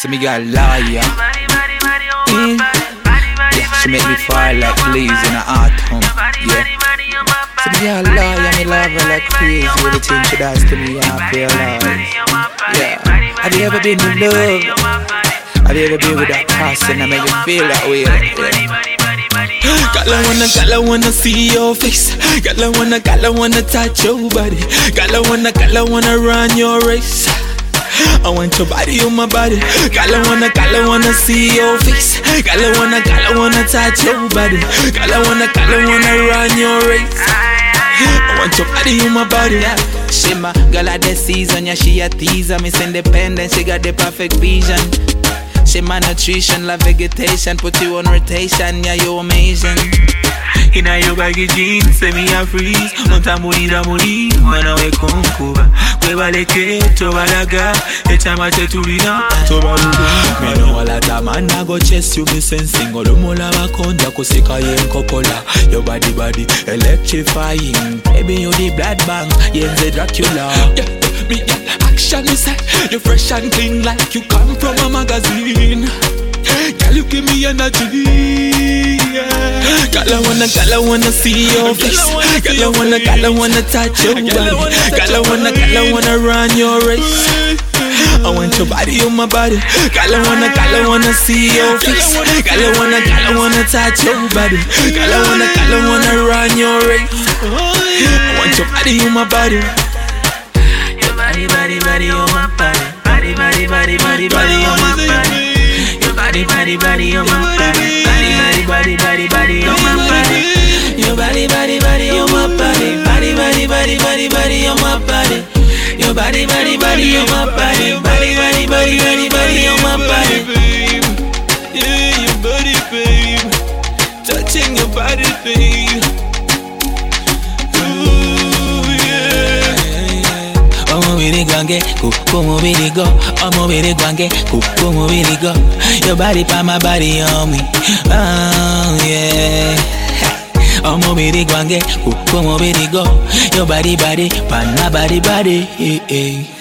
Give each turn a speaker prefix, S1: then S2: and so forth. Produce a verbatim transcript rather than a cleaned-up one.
S1: So me got a liar. Mm. Yeah, she make me fall like leaves in an autumn. Yeah. So me got a liar, me love her like crazy. Everything she does to me, I feel like. Yeah. Have you ever been in love? Have you ever been with that person that make you feel that way? Yeah. Girl, I wanna, girl, I wanna see your face. Girl, I wanna, girl, I wanna touch your body. Girl, I wanna, girl, I wanna run your race. I want your body on my body. Girl, I wanna, girl, I wanna see your face. Girl, I wanna, girl, I wanna touch your body. Girl, I wanna, girl, I wanna run your race. I want your body on my body. Yeah. She my girl at the season, yeah, she a teaser. Miss Independent, she got the perfect vision. She my nutrition, love vegetation, put you on rotation, yeah, you amazing. Inna your baggy jeans, say me a freeze. Monta morir a morir, mana we concuba. Cueva le que, toba la ga. Echa mache turina, toba lugu. Me know all that man I go chase you, me sensing. Olo mola bakonda, kusika yen kokola. Your body body electrifying. Baby you the blood bank, yen the Dracula. Yeah, me yeah, action is set. You fresh and clean like you come from a magazine. Girl, you give me energy. Yeah. Girl, I wanna, girl, I wanna see your face. Girl, I wanna, girl, I wanna touch your body. Girl, I wanna, girl, I wanna run your race. I want your body on my body. Girl, I wanna, girl, I wanna see your face. Girl, I wanna, girl, I wanna touch your body. Girl, I wanna, girl, I wanna run your race. I want your body on my body. Your body, body, body on my body. Body, body, body, body, body on my body. Body, body, body on my body. Body, body, body, body on my body. Your body, body, body on my body. Body, body, body, body, body on my body. Your body, body, body on my body. Body, body, body, body, body on my body. Yeah, your body, babe. Touching your body, babe. Como we go, como we go, como we go. Your body pa my body on me, oh yeah. Como we go, como we go. Your body body pa my body body.